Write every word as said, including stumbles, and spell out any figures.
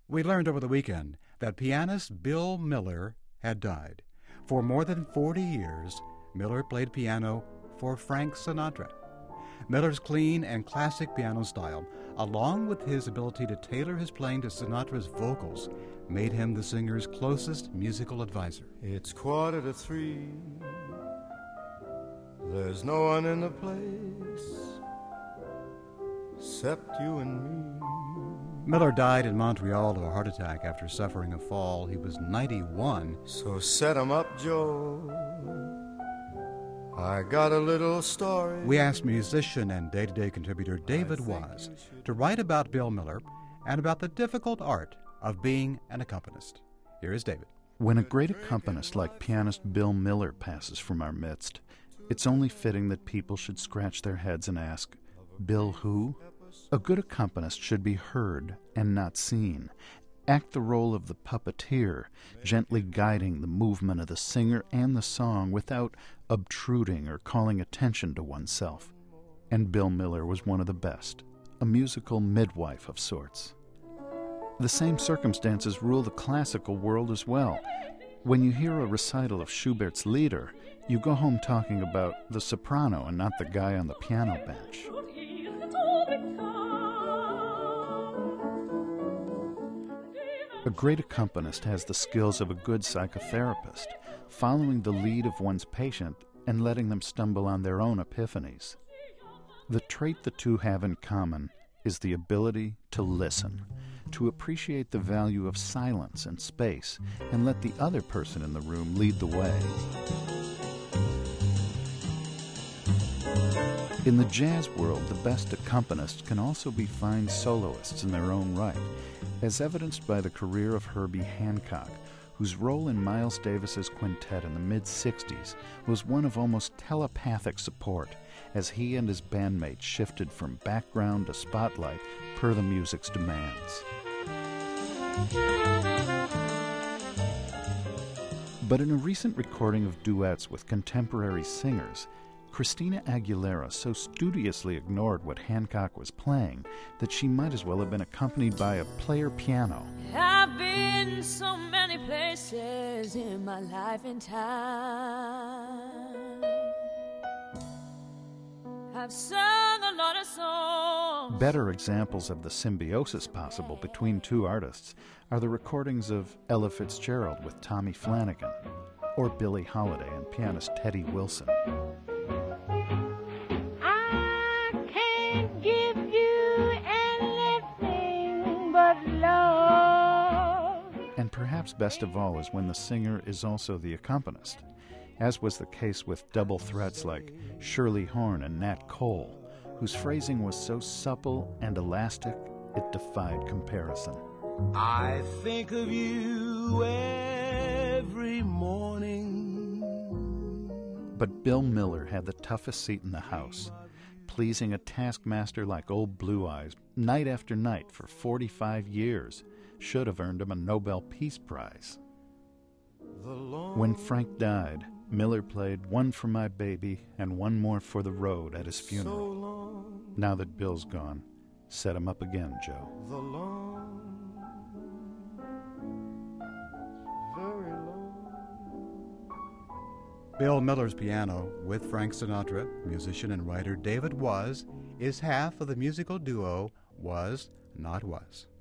We learned over the weekend that pianist Bill Miller had died. For more than forty years, Miller played piano for Frank Sinatra. Miller's clean and classic piano style, along with his ability to tailor his playing to Sinatra's vocals, made him the singer's closest musical advisor. It's quarter to three. There's no one in the place except you and me. Miller died in Montreal of a heart attack after suffering a fall. He was ninety-one. So set 'em up, Joe. I got a little story. We asked musician and day-to-day contributor David Was to write about Bill Miller and about the difficult art of being an accompanist. Here is David. When a great accompanist like pianist Bill Miller passes from our midst, it's only fitting that people should scratch their heads and ask, Bill who? A good accompanist should be heard and not seen, act the role of the puppeteer, gently guiding the movement of the singer and the song without obtruding or calling attention to oneself. And Bill Miller was one of the best, a musical midwife of sorts. The same circumstances rule the classical world as well. When you hear a recital of Schubert's Lieder, you go home talking about the soprano and not the guy on the piano bench. A great accompanist has the skills of a good psychotherapist, following the lead of one's patient and letting them stumble on their own epiphanies. The trait the two have in common is the ability to listen, to appreciate the value of silence and space, and let the other person in the room lead the way. In the jazz world, the best accompanists can also be fine soloists in their own right, as evidenced by the career of Herbie Hancock, whose role in Miles Davis's quintet in the mid-sixties was one of almost telepathic support as he and his bandmates shifted from background to spotlight per the music's demands. But in a recent recording of duets with contemporary singers, Christina Aguilera so studiously ignored what Hancock was playing that she might as well have been accompanied by a player piano. I've been so many places in my life and time. I've sung a lot of songs. Better examples of the symbiosis possible between two artists are the recordings of Ella Fitzgerald with Tommy Flanagan, or Billie Holiday and pianist Teddy Wilson. And perhaps best of all is when the singer is also the accompanist, as was the case with double threats like Shirley Horn and Nat Cole, whose phrasing was so supple and elastic it defied comparison. I think of you every morning. But Bill Miller had the toughest seat in the house, pleasing a taskmaster like old Blue Eyes night after night for forty-five years. Should have earned him a Nobel Peace Prize. When Frank died, Miller played One for My Baby and One More for the Road at his funeral. Now that Bill's gone, set him up again, Joe. The long, very long. Bill Miller's piano with Frank Sinatra, musician and writer David Was, is half of the musical duo Was Not Was.